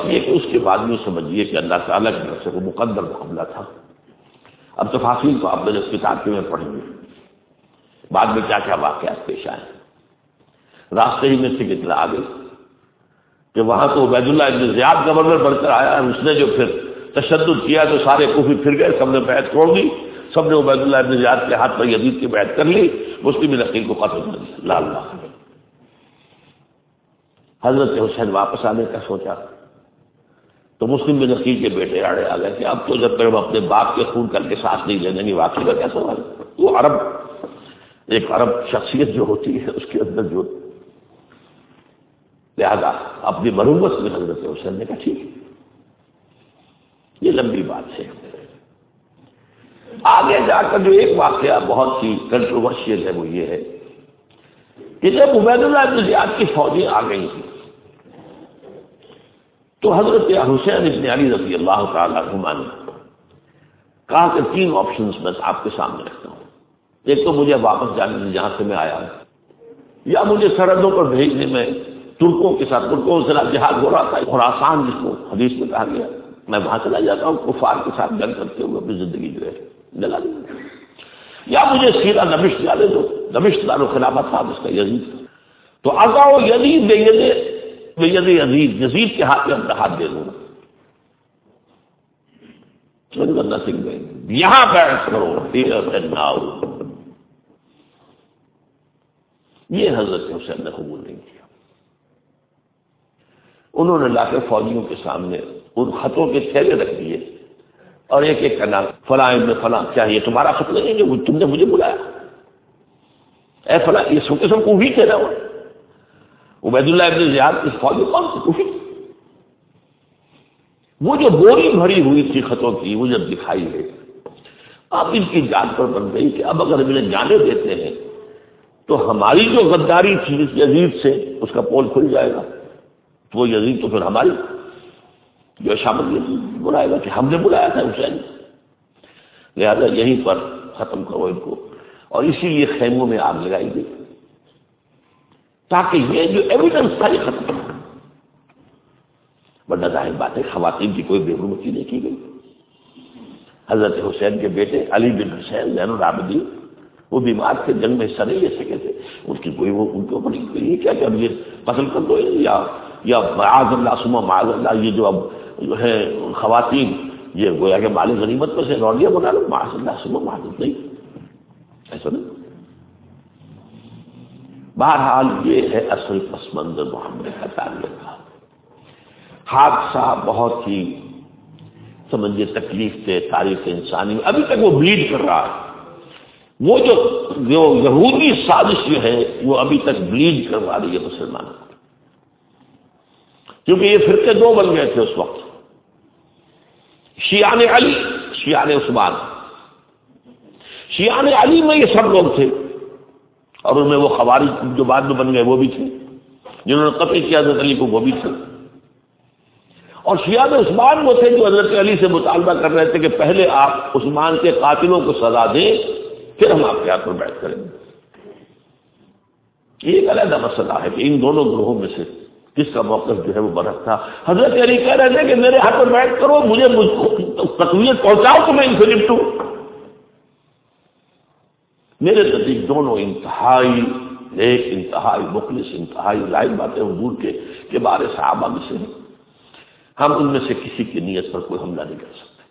بس یہ کہ اس کے بعد میں سمجھیے کہ اللہ تعالیٰ کی طرف سے وہ مقدر معاملہ تھا. اب تفاصیل کو آپ نے اس کتاب میں پڑھیں گے بعد میں کیا کیا واقعات پیش آئے. راستے ہی میں سے اطلاع آ گئی کہ وہاں تو عبید اللہ ابن زیاد گورنر بن کر آیا. اس نے جو پھر تشدد کیا تو سارے کوفی پھر گئے, سب نے بیعت چھوڑ دی, سب نے عبید اللہ ابن زیاد کے ہاتھ پر یزید کی بیعت کر لی, مسلم نقیل کو قتل کر دیا. لا اللہ. حضرت حسین واپس آنے کا سوچا تو مسلم بن عقیل کے بیٹے آڑے آ گئے کہ اب تو جب تک ہم اپنے باپ کے خون کر کے ساتھ نہیں لے دیں گے واقعی کا کیا سوال. وہ عرب ایک عرب شخصیت جو ہوتی ہے اس کے اندر جو لہذا اپنی مرمت میں حضرت حسین نے کہا ٹھیک ہے. یہ لمبی بات ہے. آگے جا کر جو ایک واقعہ بہت ہی کنٹروورشیل ہے وہ یہ ہے کہ جب عبید اللہ ابن زیاد کی فوجیں آ گئی تھیں تو حضرت حسین ابن علی رضی اللہ تعالی عنہما نے کہا کہ 3 آپشنز میں آپ کے سامنے رکھتا ہوں. ایک تو مجھے واپس جانے میں جہاں سے میں آیا ہوں, یا مجھے سرحدوں پر بھیجنے میں ترکوں کے ساتھ, ترکوں سے جہاد ہو رہا تھا خراسان جس کو حدیث میں کہا گیا, میں وہاں چلا جاتا ہوں کفار کے ساتھ جنگ کرتے ہوئے اپنی زندگی جو ہے جلا دوں, یا مجھے سیدھا دمشق جانے دو. دمشق دارالخلافہ تھا اس کا یزید. تو اگاؤ یزید یزید یزید کے ہاتھ میں اپنا ہاتھ دے دوں. بندہ سنگھ گئے یہاں بیعت کرو. یہ حضرت حسین نے قبول نہیں کیا. انہوں نے لا کے فوجیوں کے سامنے ان خطوں کے تھیلے رکھ دیے اور ایک ایک کا نام فلاں ابن فلاں, کیا یہ تمہارا خط نہیں ہے جو تم نے مجھے بلایا؟ اے فلاں, یہ سب کے سب کوفی تھے نا. عبید اللہ ابن زیاد کی فوج کون سی کوفی. وہ جو بوری بھری ہوئی تھی خطوں کی وہ جب دکھائی ہے اب ان کی جان پر بن گئی کہ اب اگر ہم انہیں جانے دیتے ہیں تو ہماری جو غداری تھی اس یزید سے اس کا پول کھل جائے گا. تو وہ یزید تو پھر ہماری جو شامل بلائے گا کہ ہم نے بلایا تھا حسین. لہذا یہیں پر ختم کرو ان کو. اور اسی لیے خیموں میں آگ لگائی گئی تاکہ یہ جو ایویڈنس تھا یہ ختم ہو. ورنہ ظاہر بات ہے خواتین کی کوئی بے حرمتی نہیں کی گئی. حضرت حسین کے بیٹے علی بن حسین زین العابدین وہ بیمار تھے, جنگ میں حصہ نہیں لے سکے تھے. اس کی کوئی وہ ان کے اوپر یہ کیا کہ اب یہ قتل کر دو یا معاذ اللہ ثم معاذ اللہ, یہ جو اب جو ہے خواتین یہ گویا کہ مال غنیمت پر سے روڈیاں بنا لو, معاذ اللہ ثم معاذ اللہ. نہیں ایسا نہیں. بہرحال یہ ہے اصل پس منظر محمد کا تعلق کا. حادثہ بہت ہی سمجھے تکلیف دہ تاریخ انسانی میں ابھی تک وہ بلیڈ کر رہا ہے. وہ جو یہودی سازش جو ہے وہ ابھی تک بلیڈ کروا رہی ہے مسلمانوں کو, کیونکہ یہ فرقے 2 بن گئے تھے اس وقت, شیعان علی شیعان عثمان. شیعان علی میں یہ سب لوگ تھے اور ان میں وہ خوارج جو بعد میں بن گئے وہ بھی تھے, جنہوں نے قتل کیا حضرت علی کو وہ بھی تھے. اور شیعان عثمان وہ تھے جو حضرت علی سے مطالبہ کر رہے تھے کہ پہلے آپ عثمان کے قاتلوں کو سزا دیں پھر ہم آپ کے ہاتھ پر بیعت کریں گے. یہ ایک علیحدہ مسئلہ ہے کہ ان دونوں گروہوں میں سے کس کا موقف جو ہے وہ برحق تھا. حضرت علی کہہ رہے تھے کہ میرے ہاتھ پر بیعت کرو, مجھے تقویت پہنچاؤ تو میں ان سے نپٹوں. میرے نزدیک دونوں انتہائی ایک انتہائی مخلص انتہائی لائق باتیں حضور کے بارے صحابہ میں سے ہیں. ہم ان میں سے کسی کی نیت پر کوئی حملہ نہیں کر سکتے.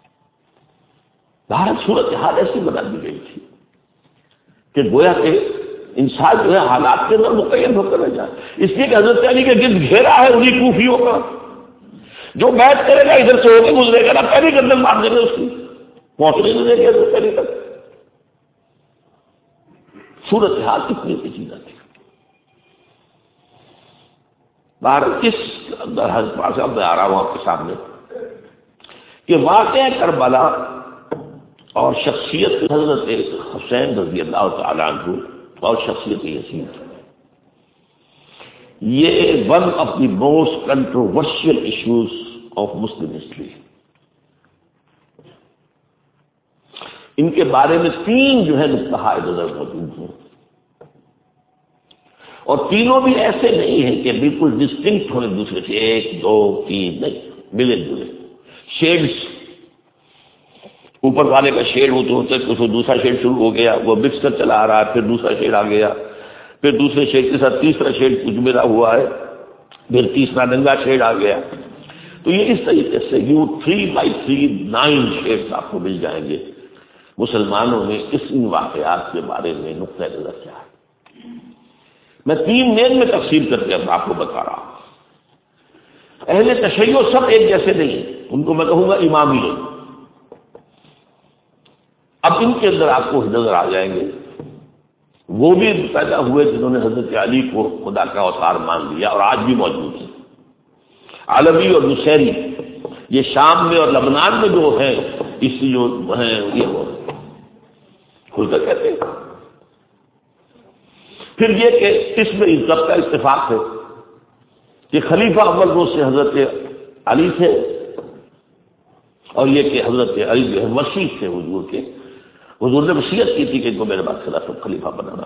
بھارت صورت حال ایسی بنا دی گئی تھی کہ گویا کہ انسان جو ہے حالات کے اندر مقید ہو کر رہ جائے. اس لیے کہ حضرت علی کے گرد گھیرا ہے انہیں کوفیوں کا, جو بیعت کرے گا ادھر سے ہو کے گزرے گا نا پہلی گردن مار دیں گے اس کی, پہنچنے نہیں دیں گے حضرت علی تک. صورت حال کتنی پیچیدہ تھی. بھارت کس پاس اب میں آ رہا ہوں آپ کے سامنے کہ واقعہ کربلا اور شخصیت حضرت حسین رضی اللہ تعالیٰ عنہ اور شخصیت یزید, یہ one of the most controversial issues of Muslim history. ان کے بارے میں 3 جو ہے نقطۂ نظر موجود ہیں اور تینوں بھی ایسے نہیں ہیں کہ بالکل ڈسٹنکٹ ہونے دوسرے سے، 1 2 3 نہیں، ملے جلے شیڈز. اوپر والے کا شیڈ وہ تو ہوتا ہے کہ دوسرا شیڈ شروع ہو گیا، وہ مکس کر چلا آ رہا ہے، پھر دوسرا شیڈ آ گیا، پھر دوسرے شیڈ کے ساتھ تیسرا شیڈ کچھ ملا ہوا ہے، پھر تیسرا ننگا شیڈ آ گیا. تو یہ اس طریقے سے 3x3 9 شیڈز آپ کو مل جائیں گے. مسلمانوں نے ان واقعات کے بارے میں نقطۂ نظر کیا ہے. میں 3 مین میں تقسیم کر کے اب آپ کو بتا رہا ہوں. اہل تشیع سب ایک جیسے نہیں ہیں، ان کو میں کہوں گا امامی لوگ. اب ان کے اندر آپ کو نظر آ جائیں گے وہ بھی پیدا ہوئے جنہوں نے حضرت علی کو خدا کا اوتار مان لیا اور آج بھی موجود ہیں. علوی اور نصیری یہ شام میں اور لبنان میں جو ہیں، اس جو ہیں یہ وہ کھل کر کہتے ہیں. پھر یہ کہ اس میں اس سب کا اتفاق ہے کہ خلیفہ اول روز سے حضرت علی تھے، اور یہ کہ حضرت علی جو ہے وسیع تھے حضور کے. حضور نے وصیت کی تھی کہ ان کو میرے بعد خلیفہ بنانا.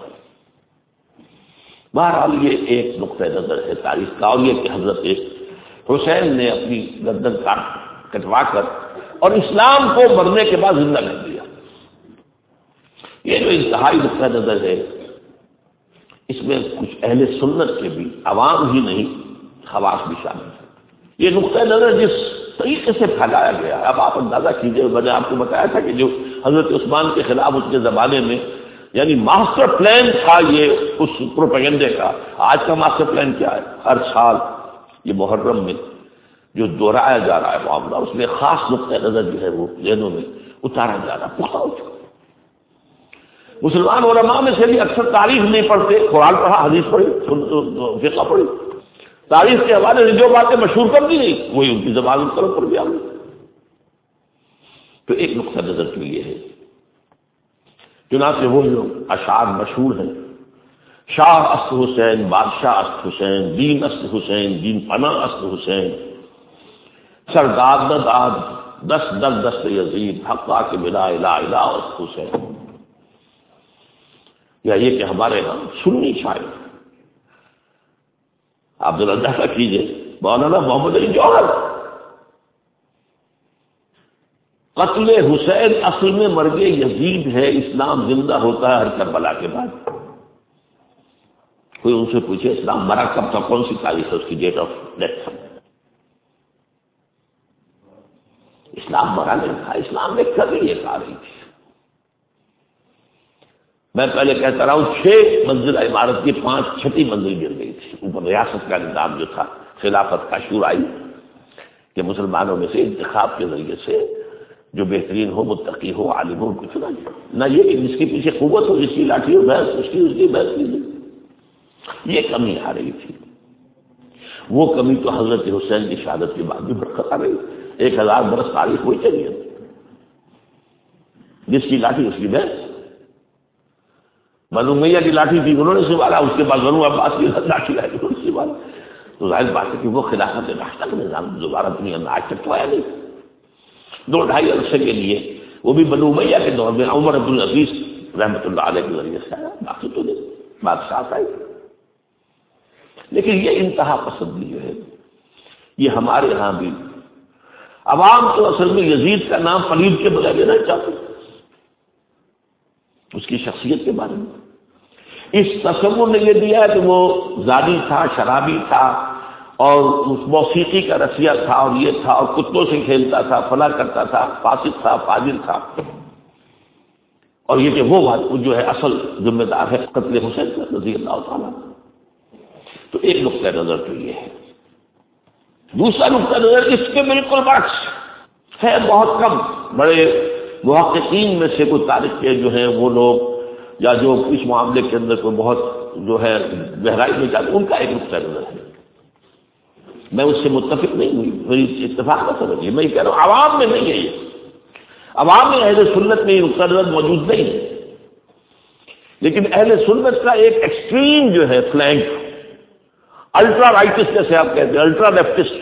بہرحال یہ ایک نقطۂ نظر ہے تاریخ کا. اور یہ کہ حضرت حسین نے اپنی گردن کٹوا کر اور اسلام کو مرنے کے بعد زندہ کر دیا. یہ جو انتہائی نقطۂ نظر ہے، اس میں کچھ اہل سنت کے بھی، عوام ہی نہیں خواص بھی شامل ہیں. یہ نقطۂ نظر جس طریقے سے پھیلایا گیا ہے، اب آپ اندازہ کیجیے. میں نے آپ کو بتایا تھا کہ جو حضرت عثمان کے خلاف اس کے زمانے میں یعنی ماسٹر پلان تھا یہ اس پروپیگنڈے کا. آج کا ماسٹر پلان کیا ہے؟ ہر سال یہ محرم میں جو دہرایا جا رہا ہے معاملہ، اس میں خاص نقطۂ نظر جو ہے وہ ذہنوں میں اتارا جا رہا ہے. مسلمان علماء میں سے بھی اکثر تاریخ نہیں پڑھتے، قرآن پڑھا، حدیث پڑھی، فقہ پڑھی، تاریخ کے حوالے سے جو باتیں مشہور کر دی گئی وہی ان کی زبان پر بھی آ گئی. تو ایک نقطہ نظر تو یہ ہے. چنانچہ وہ جو اشعار مشہور ہیں، شاہ است حسین، بادشاہ است حسین، دین است حسین، دین پناہ است حسین، سرداد نہ داد دست در دست یزید، حقا کے بلا الہ الہ است حسین. یا یہ کہ ہمارے ہاں سنی شاعر آپ ذرا اندازہ کیجیے، مولانا محمد علی جوہر، قتل حسین اصل میں مرگ یزید ہے، اسلام زندہ ہوتا ہے ہر کربلا کے بعد. کوئی ان سے پوچھے اسلام مرا کب تھا، کون سی تاریخ ہے اس کی ڈیٹ آف ڈیتھ؟ اسلام مرا نہیں تھا، اسلام نے کبھی یہ کہا نہیں تھی. میں پہلے کہتا رہا ہوں 6 منزل عمارت کی 6ٹی منزل گر گئی تھی. اوپر ریاست کا نظام جو تھا، خلافت کا شورا کہ مسلمانوں میں سے انتخاب کے ذریعے سے جو بہترین ہو، متقی ہو، عالم ہو، کو چنا جائے. نہ یہ کہ جس کے پیچھے قوت ہو، جس کی لاٹھی ہو بحث، اس کی بحث کیجیے. یہ کمی آ رہی تھی. وہ کمی تو حضرت حسین کی شہادت کے بعد بھی برقرار رہی. 1000 برس تاریخ ہوئی چلی ہے، جس کی لاٹھی اس کی بحث. بنو امیہ کی لاٹھی تھی، انہوں نے سنبھالا، اس کے بعد بنو عباس کی لاٹھی آئی، انہوں نے سنبھالا. تو ظاہر بات ہے کہ وہ خلافت راستہ کا نظام دوبارہ دنیا میں آج تک تو آیا نہیں. 2-2.5 عرصے کے لیے، وہ بھی بنو امیہ کے دور میں عمر عبد العزیز رحمۃ اللہ علیہ کے ذریعے سے آیا، باقی تو نہیں بادشاہ آئی. لیکن یہ انتہا پسندی جو ہے یہ ہمارے ہاں بھی عوام تو اصل میں یزید کا نام پلید کے بغیر لینا چاہتے، اس کی شخصیت کے بارے میں اس تصور نے یہ دیا ہے کہ وہ زانی تھا، شرابی تھا، اور موسیقی کا رسیہ تھا، اور یہ تھا، اور کتوں سے کھیلتا تھا، فلاں کرتا تھا، فاسق تھا، فاجر تھا. اور یہ کہ وہ جو ہے اصل ذمہ دار ہے قتل حسین رضی اللہ تعالیٰ. تو ایک نقطۂ نظر تو یہ ہے. دوسرا نقطۂ نظر اس کے بالکل برعکس ہے. بہت کم بڑے محققین میں سے کوئی تاریخ کے جو ہیں وہ لوگ، یا جو اس معاملے کے اندر کوئی بہت جو ہے گہرائی میں جاتے، ان کا ایک نقطۂ نظر ہے. میں اس سے متفق نہیں ہوئی، میری اتفاق نہ سمجھیے. میں یہ کہہ رہا ہوں عوام میں نہیں ہے. یہ عوام میں اہل سنت میں یہ نقطۂ نظر موجود نہیں ہے. لیکن اہل سنت کا ایک ایکسٹریم جو ہے فلینک، الٹرا رائٹس جیسے آپ کہتے ہیں، الٹرا لیفٹسٹ،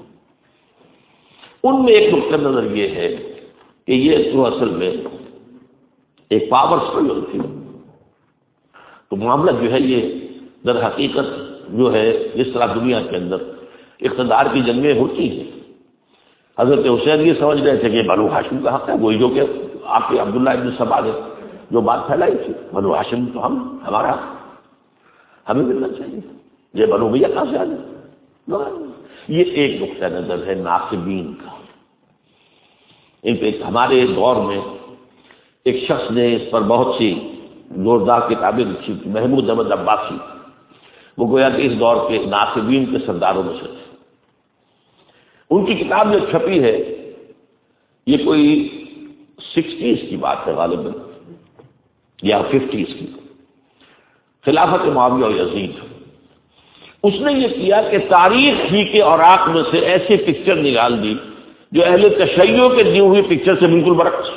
ان میں ایک نقطۂ نظر یہ ہے کہ یہ تو اصل میں ایک پاور اسٹرگل تھی. تو معاملہ جو ہے یہ در حقیقت جو ہے جس طرح دنیا کے اندر اقتدار کی جنگیں ہوتی ہیں، حضرت حسین یہ سمجھ رہے تھے کہ بنو ہاشم کا حق ہے، وہی جو کہ آپ کے عبداللہ ابن سبا نے جو بات پھیلائی تھی، بنو ہاشم تو ہمارا ہمیں ملنا چاہیے، یہ بنو بھیا کہاں سے آ جائے؟ یہ ایک نقطہ نظر ہے ناصبین کا۔ ان پہ ہمارے دور میں ایک شخص نے اس پر بہت سی زوردار کتابیں لکھی، محمود احمد عباسی، وہ گویا کہ اس دور کے ناصبین کے سرداروں میں سے تھے۔ ان کی کتاب جو چھپی ہے یہ کوئی 60s کی بات ہے غالباً یا 50s کی، خلافت معاویہ و یزید۔ اس نے یہ کیا کہ تاریخ ہی کے اوراق میں سے ایسی پکچر نکال دی جو اہل تشیع کے دی ہوئی پکچر سے بالکل برعکس۔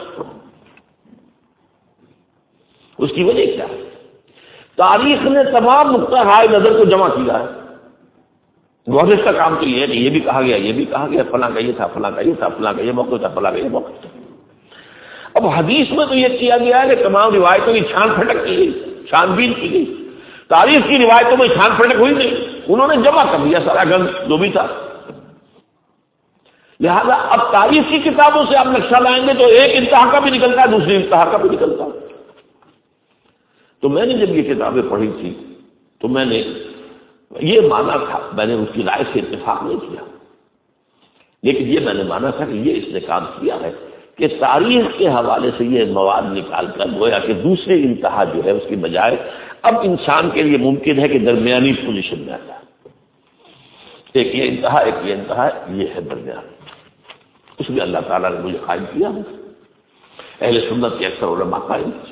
اس کی وجہ کیا ہے؟ تاریخ نے تمام نقطہ ہائے نظر کو جمع کیا ہے۔ گزشتہ کا کام تو یہ ہے کہ یہ بھی کہا گیا، یہ بھی کہا گیا، فلاں کا یہ تھا، فلاں کا یہ تھا، فلاں کا یہ موقع تھا، فلاں کا یہ موقع تھا۔ اب حدیث میں تو یہ کیا گیا ہے کہ تمام روایتوں کی چھان پھٹک کی گئی، چھان بین کی گئی۔ تاریخ کی روایتوں میں چھان پھٹک ہوئی نہیں، انہوں نے جمع کر دیا سارا گند جو بھی تھا۔ لہذا اب تاریخ کی کتابوں سے آپ نقشہ لائیں گے تو ایک انتہا کا بھی نکلتا ہے، دوسری انتہا کا بھی نکلتا ہے۔ تو میں نے جب یہ کتابیں پڑھی تھی تو میں نے یہ مانا تھا، میں نے اس کی رائے سے اتفاق نہیں کیا، لیکن یہ میں نے مانا تھا کہ یہ اس نے کام کیا ہے کہ تاریخ کے حوالے سے یہ مواد نکال کر گویا کہ دوسرے انتہا جو ہے اس کی بجائے اب انسان کے لیے ممکن ہے کہ درمیانی پوزیشن میں آ جائے، ایک یہ انتہا، ایک یہ انتہا، یہ ہے درمیان۔ اس میں اللہ تعالیٰ نے مجھے قائم کیا ہے۔ اہل سنت کے اکثر علماء قائم کیا،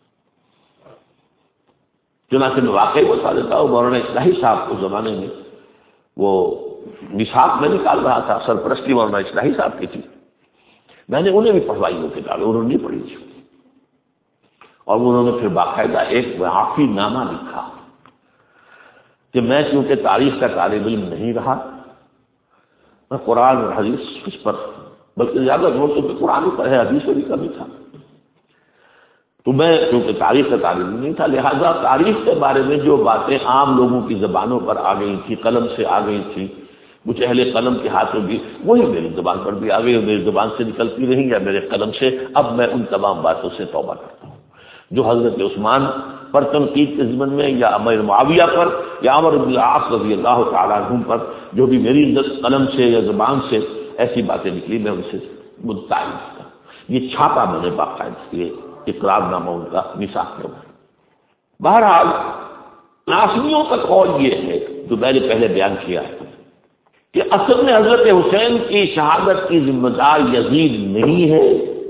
چنانچہ میں واقعی بتا دیتا ہوں، مولانا اصلاحی صاحب اس زمانے میں وہ نصاب میں نکال رہا تھا، سرپرستی مولانا اصلاحی صاحب کی تھی، میں نے انہیں بھی پڑھوائی وہ کتابیں، انہوں نے نہیں پڑھی تھی، اور انہوں نے پھر باقاعدہ ایک وافی نامہ لکھا کہ میں چونکہ تاریخ کا طالب علم نہیں رہا، میں قرآن اور حدیث اس پر بلکہ زیادہ زور تو قرآن پر ہے، حدیث میں بھی کمی تھا، تو میں چونکہ تاریخ کا طالب علم نہیں تھا، لہذا تاریخ کے بارے میں جو باتیں عام لوگوں کی زبانوں پر آ گئی تھی، قلم سے آ گئی تھی، کچھ اہل قلم کے ہاتھوں بھی وہی میری زبان پر بھی آ گئی اور میری زبان سے نکلتی رہیں یا میرے قلم سے، اب میں ان تمام باتوں سے توبہ کرتا ہوں جو حضرت عثمان پر تنقید کے ضمن میں یا امیر معاویہ پر یا عمر بن العاص رضی اللہ تعالیٰ عنہم پر جو بھی میری قلم سے یا زبان سے ایسی باتیں نکلی میں ان سے متعلق تھا۔ یہ چھاپا میں نے باقاعدہ یہ اقرار نامہ ان کا نصاب کے اوپر۔ بہرحال ناصبیوں کا قول یہ ہے جو میں نے پہلے بیان کیا ہے کہ اصل میں حضرت حسین کی شہادت کی ذمہ دار یزید نہیں ہے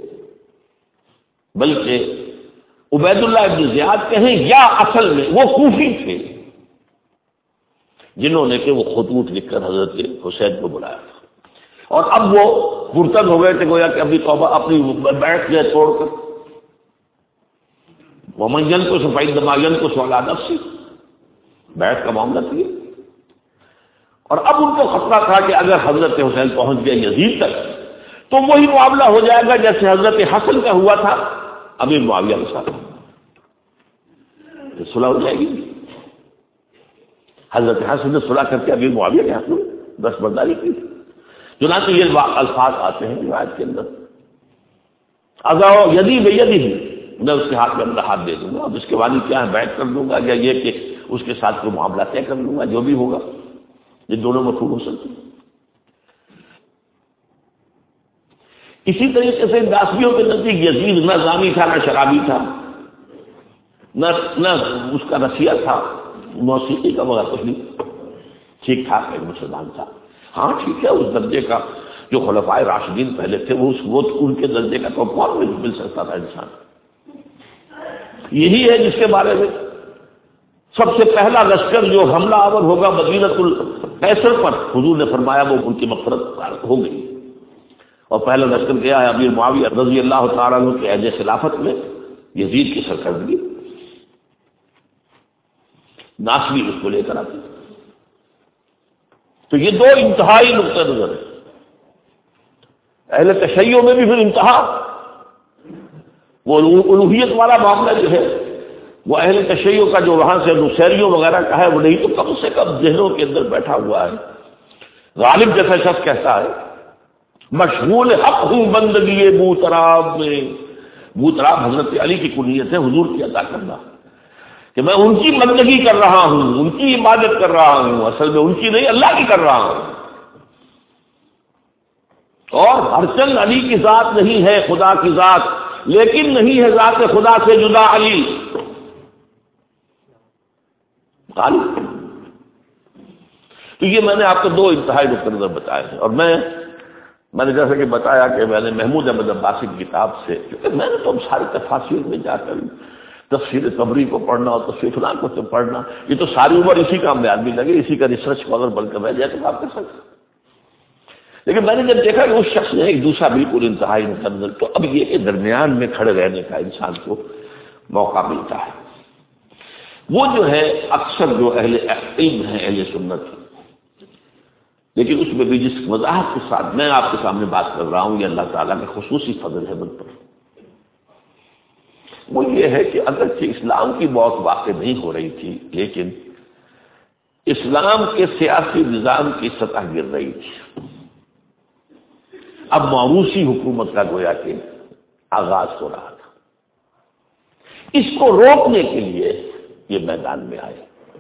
بلکہ عبید اللہ ابن زیاد کہیں یا اصل میں وہ کوفی تھے جنہوں نے کہ وہ خطوط لکھ کر حضرت حسین کو بلایا تھا، اور اب وہ مرتد ہو گئے تھے، گویا کہ اپنی توبہ اپنی بیٹھ گئے توڑ کر، ومن کو سفید دماغن کو سوالا نفسی بیٹھ کا معاملہ کیا، اور اب ان کو خطرہ تھا کہ اگر حضرت حسین پہنچ گئے یزید تک تو وہی معاملہ ہو جائے گا جیسے حضرت حسن کا ہوا تھا امیر معاویہ کے ساتھ، صلح ہو جائے گی۔ حضرت حسن نے صلح کر کے امیر معاویہ کے ہاتھ میں دستبرداری کی، چنانچہ یہ الفاظ آتے ہیں روایت کے اندر، اذا یدی بیدی ہی، میں اس کے ہاتھ میں اپنا ہاتھ دے دوں گا، اب اس کے والد کیا ہے بیعت کر دوں گا یا یہ کہ اس کے ساتھ کوئی معاملہ طے کر لوں گا، جو بھی ہوگا یہ دونوں مفہوم ہو سکتے ہیں۔ اسی طریقے سے ناصبیوں کے نزدیک یزید نہ زانی تھا، نہ شرابی تھا، نہ اس کا رسیہ تھا، موسیقی کا وغیرہ کچھ نہیں، ٹھیک ٹھاک ایک مسلمان تھا۔ ہاں ٹھیک ہے، اس درجے کا جو خلفائے راشدین پہلے تھے وہ ان کے درجے کا تو کون مل سکتا تھا انسان؟ یہی ہے جس کے بارے میں سب سے پہلا لشکر جو حملہ آور ہوگا مدینۃ القیصر پر، حضور نے فرمایا وہ ان کی مغفرت ہو گئی، اور پہلا لشکر گیا ہے امیر معاویہ رضی اللہ تعالیٰ عنہ کے عہد خلافت میں یزید کی سرکردگی، ناصبی اس کو لے کر آتے۔ تو یہ دو انتہائی نقطہ نظر ہے۔ اہل تشیع میں بھی پھر انتہا وہ الوہیت والا معاملہ جو ہے وہ اہل تشیع کا جو وہاں سے نصیریوں وغیرہ کا ہے وہ نہیں تو کم سے کم ذہنوں کے اندر بیٹھا ہوا ہے. غالب جیسا شخص کہتا ہے مشغول حق ہوں بندگی بوتراب میں. بوتراب حضرت علی کی کنیت ہے حضور کی عطا کرنا کہ میں ان کی بندگی کر رہا ہوں، ان کی عبادت کر رہا ہوں، اصل میں ان کی نہیں اللہ کی کر رہا ہوں. اور ہرچند علی کی ذات نہیں ہے خدا کی ذات، لیکن نہیں ہے ذات خدا سے جدا علی. تو یہ میں نے آپ کو دو انتہائی نقطہ نظر بتائے ہیں. اور میں نے جیسے کہ بتایا کہ میں نے محمود احمد عباسی کی کتاب سے، کیونکہ میں نے تو ساری تفاسیر میں جا کر تفسیر طبری کو پڑھنا اور تفسیر فلان کو پڑھنا، یہ تو ساری عمر اسی کام میں آدمی لگے، اسی کا ریسرچ اسکالر بن کر رہ جائے تو آپ کر سکتے. لیکن میں نے جب دیکھا کہ اس شخص نے ایک دوسرا بالکل انتہائی نقطہ نظر، تو اب یہ کہ درمیان میں کھڑے رہنے کا انسان کو موقع ملتا ہے. وہ جو ہے اکثر جو اہل علم ہیں اہل سنت، لیکن اس میں بھی جس وضاحت کے ساتھ میں آپ کے سامنے بات کر رہا ہوں یہ اللہ تعالیٰ کا خصوصی فضل ہے مجھ پر. وہ یہ ہے کہ اگرچہ اسلام کی موت واقع نہیں ہو رہی تھی، لیکن اسلام کے سیاسی نظام کی سطح گر رہی تھی. اب موروثی حکومت کا گویا کہ آغاز ہو رہا تھا. اس کو روکنے کے لیے یہ میدان میں آئے،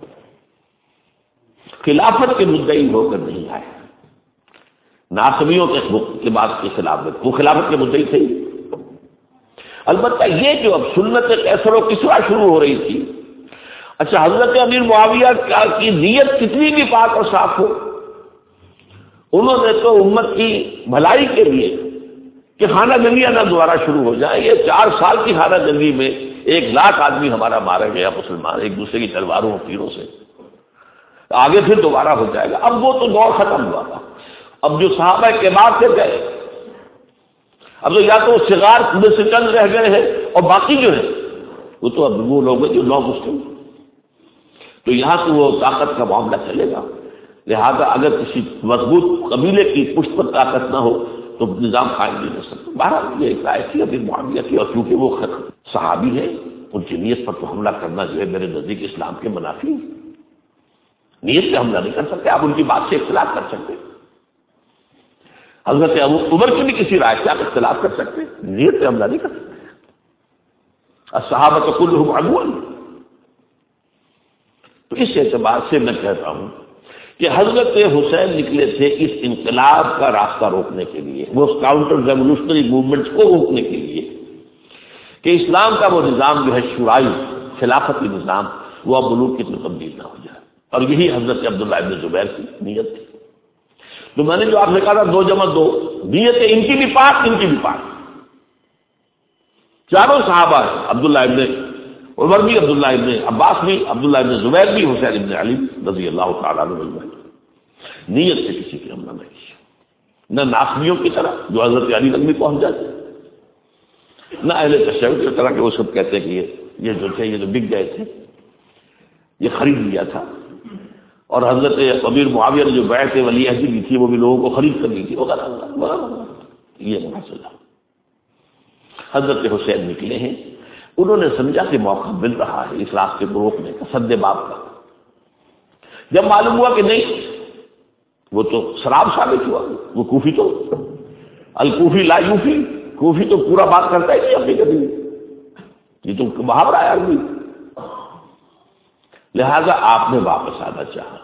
خلافت کے مدعی ہو کر نہیں آئے. ناصبیوں کے بعد کے خلاف وہ خلافت کے مدعی تھے. البتہ یہ جو اب سنت کیسر و کسرا شروع ہو رہی تھی، اچھا حضرت امیر معاویہ کی نیت کتنی بھی پاک اور صاف ہو، انہوں نے تو امت کی بھلائی کے لیے کہ خانہ جنگیاں نہ دوبارہ شروع ہو جائیں. یہ 4 سال کی خانہ جنگی میں 1 لاکھ آدمی ہمارا مارا گیا مسلمان ایک دوسرے کی تلواروں اور تیروں سے، آگے پھر دوبارہ ہو جائے گا. اب وہ تو دور ختم ہوا تھا. اب جو صحابہ کے بعد سے گئے، اب تو یا تو صغار میں سے چند رہ گئے ہیں اور باقی جو ہے وہ تو اب وہ لوگ ہیں جو نو مسلم. تو یہاں تو وہ طاقت کا معاملہ چلے گا. لہذا اگر کسی مضبوط قبیلے کی پشت پر طاقت نہ ہو تو نظام قائم نہیں ہو سکتا. بہرحال یہ ایک رائے تھی ابھی معاویہ کی، اور کیونکہ وہ صحابی ہے ان کی نیت پر تو حملہ کرنا جو ہے میرے نزدیک اسلام کے منافی ہے. نیت سے حملہ نہیں کر سکتے آپ، ان کی بات سے اختلاف کر سکتے. حضرت عمر کی بھی کسی رائے سے آپ اختلاف کر سکتے، نیت سے حملہ نہیں کر سکتے. الصحابہ کلہم عدول. تو اس اعتبار سے میں کہتا ہوں کہ حضرت حسین نکلے تھے اس انقلاب کا راستہ روکنے کے لیے، وہ کاؤنٹر ریولوشنری موومنٹس کو روکنے کے لیے کہ اسلام کا وہ نظام جو ہے شورائی خلافتی نظام وہ اب ملوک کی تبدیل نہ ہو جائے. اور یہی حضرت عبداللہ ابن زبیر کی نیت تھی. تو میں نے جو آپ نے کہا تھا 2 جمع 2 نیتیں ان کی بھی پاک ان کی بھی پاک. چاروں صحابہ ہیں، عبداللہ ابن عمر بھی، عبداللہ ابن عباس بھی، عبداللہ ابن زبیر بھی، حسین ابن علی رضی اللہ تعالیٰ عنہ. نیت سے کسی کی حملہ نہیں کی، نہ ناصبیوں کی طرح جو حضرت علی تک بھی پہنچ جاتے، نہ اہل تشیع کی طرح کہ وہ سب کہتے ہیں کہ یہ جو تھے یہ جو بک گئے تھے یہ خرید لیا تھا. اور حضرت امیر معاویہ نے جو بیعت ولی عہد کی تھی وہ بھی لوگوں کو خرید کر لی تھی وغیرہ وغیرہ. یہ مسئلہ حضرت حسین نکلے ہیں، انہوں نے سمجھا کہ موقع مل رہا ہے اس راستے کو روکنے کا، سد باب کا. جب معلوم ہوا کہ نہیں وہ تو شراب ثابت ہوا، وہ کوفی تو الکوفی لا یوفی، کوفی تو پورا بات کرتا ہی نہیں اپنی کبھی، یہ تو محاورہ آیا ہوئی. لہذا آپ نے واپس آنا چاہا،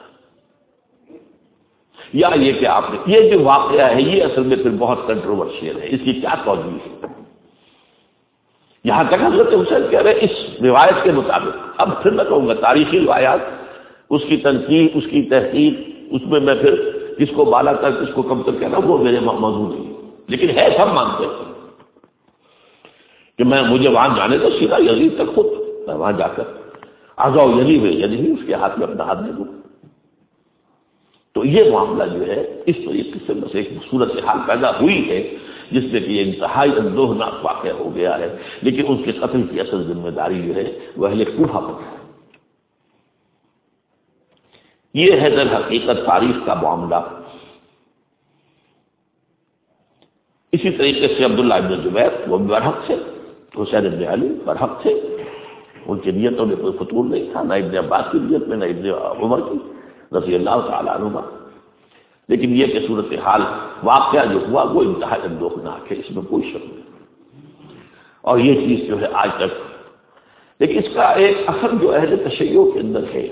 یا یہ کہ آپ نے یہ جو واقعہ ہے یہ اصل میں پھر بہت کنٹروورشیل ہے، اس کی کیا توجہ ہے. یہاں تک حضرت حسین کہہ رہے اس روایت کے مطابق، اب پھر میں کہوں گا تاریخی روایات، اس کی تنقید، اس کی تحقیق، اس میں میں پھر کس کو بالا تر کس کو کم تر کہنا وہ میرے موضوع نہیں. لیکن ہے سب مانتے ہیں کہ مجھے وہاں جانے تو سیدھا یزید تک خود میں وہاں جا کر آزاؤ یزید ہے یزید اس کے ہاتھ میں اپنا ہاتھ دے دوں. تو یہ معاملہ جو ہے اس طریقے سے بس ایک صورت حال پیدا ہوئی ہے جس میں کہ یہ انتہائی اندوہناک واقعہ ہو گیا ہے. لیکن اس کے قتل کی اصل ذمہ داری جو ہے وہ اہل کوفہ پر ہے. یہ ہے در حقیقت تاریخ کا معاملہ. اسی طریقے سے عبداللہ ابن زبیر وہ برحق تھے، حسین ابن علی برحق تھے. ان کی نیتوں میں کوئی فطور نہیں تھا، نہ ابن عباس کی نیت میں، نہ ابن عمر کی رضی اللہ تعالیٰ عنہما، لیکن یہ کہ صورتحال واقعہ جو ہوا وہ انتہائی اندوہناک ہے، اس میں کوئی شک نہیں، اور یہ چیز جو ہے آج تک، لیکن اس کا ایک اثر جو اہل تشیع کے اندر ہے،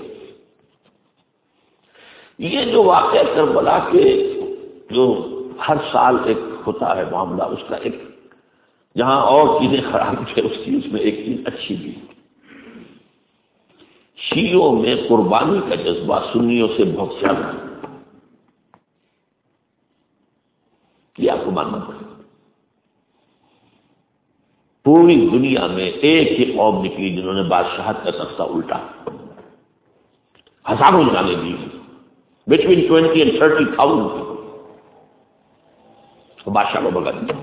یہ جو واقعہ کربلا کے جو ہر سال ایک ہوتا ہے معاملہ، اس کا ایک جہاں اور چیزیں خراب تھے اس چیز میں ایک چیز اچھی بھی، شیعوں میں قربانی کا جذبہ سنیوں سے بہت زیادہ ہے، یہ آپ کو ماننا پڑے گا۔ پوری دنیا میں ایک ہی قوم نکلی جنہوں نے بادشاہت کا تختہ الٹا، ہزاروں جانیں دی، بٹوین 20 and 30,000 بادشاہ کو بگا دیا۔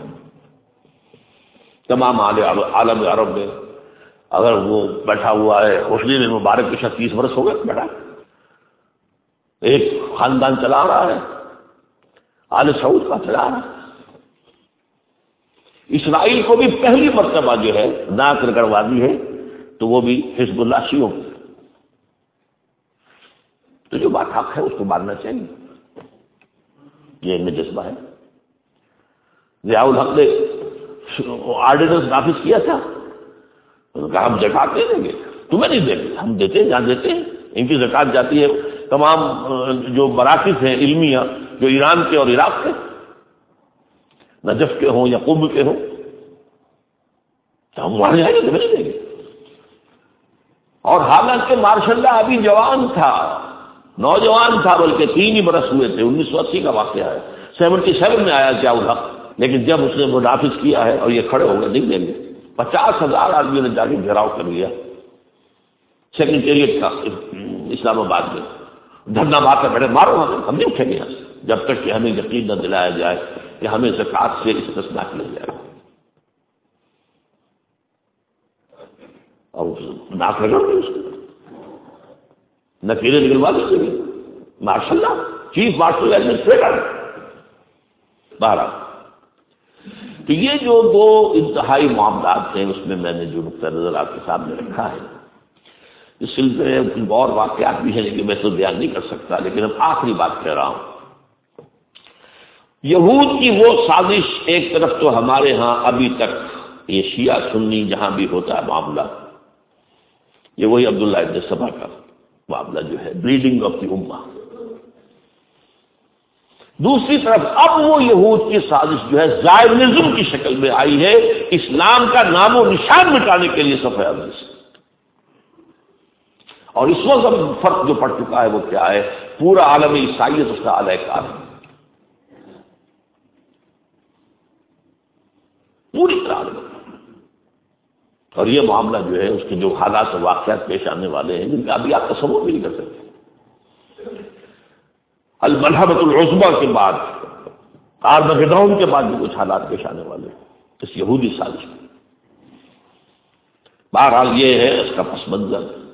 تمام عالم عرب میں اگر وہ بیٹھا ہوا ہے حسنین المبارک کے 30 برس ہو گئے بیٹھا، ایک خاندان چلا رہا ہے، آل سعود کا چلا رہا ہے۔ اسرائیل کو بھی پہلی مرتبہ جو ہے ناکر گڑوادی ہے تو وہ بھی حزب اللہ شیعوں کی، تو جو بات حق ہے اس کو ماننا چاہیے، یہ ان میں جذبہ ہے۔ ضیاء الحق نے آرڈیننس نافذ کیا تھا، انہوں نے کہا ہم زکات دے دیں گے، تمہیں نہیں دیں گے، ہم دیتے ہیں جہاں دیتے ہیں، ان کی زکات جاتی ہے تمام جو مراکز ہیں علمیہ جو ایران کے اور عراق کے، نجف کے ہوں یا قم کے ہوں، تو ہم وہاں جائیں گے تمہیں نہیں دیں گے۔ اور حالانکہ ماشاء اللہ ابھی جوان تھا، نوجوان تھا، بلکہ 3 ہی برس ہوئے تھے، 1980 کا واقعہ ہے، 77 میں آیا ضیاء الحق، لیکن جب اس نے وہ نافذ کیا ہے اور یہ کھڑے ہو گئے نہیں دیں گے، 50,000 آدمیوں نے جا کے گھیراؤ کر لیا سیکریٹریٹ کا اسلام آباد میں، دھرنا مار کر بیٹھے، مارو ہم نہیں اٹھیں گے یہاں سے جب تک کہ ہمیں یقین نہ دلایا جائے کہ ہمیں زکات سے استثناء کیا جائے گا، اور ناک رگڑ گئی اس کو، نکیلے نکلوا دیتے ماشاء اللہ چیف مارشل ایڈمنسٹریٹر۔ بہرحال تو یہ جو 2 انتہائی معاملات ہیں اس میں میں نے جو نقطہ نظر آپ کے سامنے رکھا ہے، اس سلسلے میں اور واقعات بھی ہیں لیکن میں تو بیان نہیں کر سکتا، لیکن اب آخری بات کہہ رہا ہوں، یہود کی وہ سازش ایک طرف تو ہمارے ہاں ابھی تک یہ شیعہ سنی جہاں بھی ہوتا ہے معاملہ، یہ وہی عبداللہ ابن سبا کا معاملہ جو ہے، بلیڈنگ آف دی امہ، دوسری طرف اب وہ یہود کی سازش جو ہے زائرنزم کی شکل میں آئی ہے، اسلام کا نام و نشان مٹانے کے لیے صفحہ اول سے، اور اس وقت اب فرق جو پڑ چکا ہے وہ کیا ہے، پورا عالم عیسائیت اس کا علیہ کار ہے، پوری طرح عالم، اور یہ معاملہ جو ہے اس کے جو حالات و واقعات پیش آنے والے ہیں جن کا ابھی آپ تصور بھی نہیں کر سکتے، الملحمۃ العظمیٰ کے بعد، آرمگیڈون کے بعد جو کچھ حالات پیش آنے والے اس یہودی سازش میں، بہرحال یہ ہے اس کا پس منظر۔